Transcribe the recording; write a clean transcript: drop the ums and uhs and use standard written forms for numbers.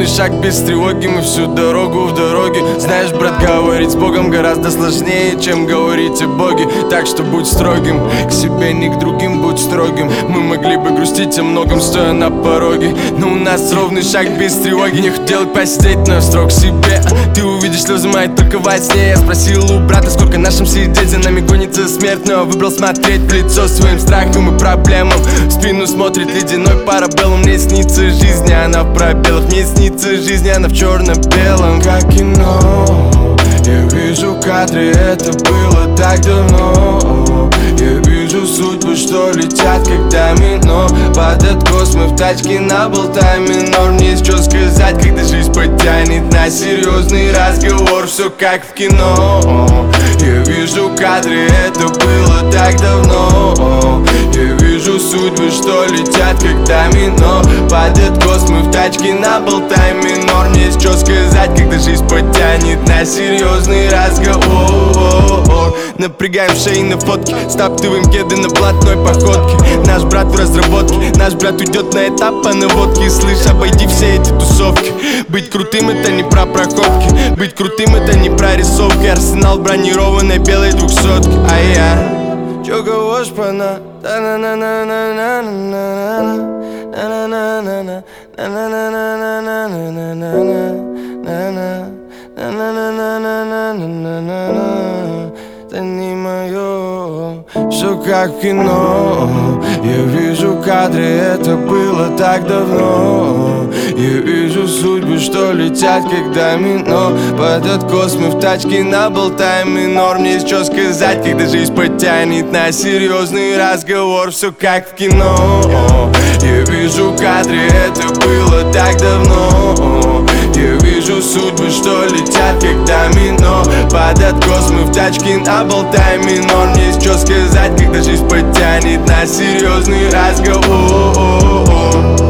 ровный шаг без тревоги, мы всю дорогу в дороге. Знаешь, брат, говорить с Богом гораздо сложнее, чем говорить о Боге. Так что будь строгим к себе, не к другим, будь строгим. Мы могли бы грустить о многом, стоя на пороге, но у нас ровный шаг без тревоги. Не хотел посидеть, но строг себе. Ты увидишь слезы мои только во сне. Я спросил у брата, сколько нашим сидеть, за нами гонится смерть, но выбрал смотреть в лицо своим страхам и проблемам. В спину смотрит ледяной парабеллум. Мне снится жизнь, она в пробелах. Мне снится жизнь, она в черно-белом. Как кино, я вижу кадры, это было так давно. Я вижу судьбы, что летят, как домино. Под откос мы в тачке наболтаем минор. Мне есть что сказать, когда жизнь потянет на серьезный разговор. Все как в кино. Я вижу кадры, это было так давно. Я вижу судьбы, что летят, как домино. Под откос мы в тачке наболтаем минор. Мне есть что сказать, когда жизнь потянет на серьезный разговор. Напрягаем шеи на фотке, стаптываем кеды на блатной походке. Наш брат в разработке, наш брат уйдет на этап по наводке. Слышь, обойди все эти тусовки. Быть крутым это не про проходки, быть крутым это не про рисовки. Арсенал бронированной белой 200-ки. А я чё говоришь по на? Это не моё, всё как в кино. Я вижу кадры, это было так давно. Я вижу судьбы, что летят, как домино. Под откос мы в тачке наболтаем минор. Мне есть что сказать, когда жизнь потянет на серьезный разговор. Всё как в кино. Я вижу кадры, это было так давно. Я вижу судьбы, что летят, как домино. Под откос мы в тачке наболтаем минор. Мне есть что сказать, когда жизнь потянет на серьезный разговор.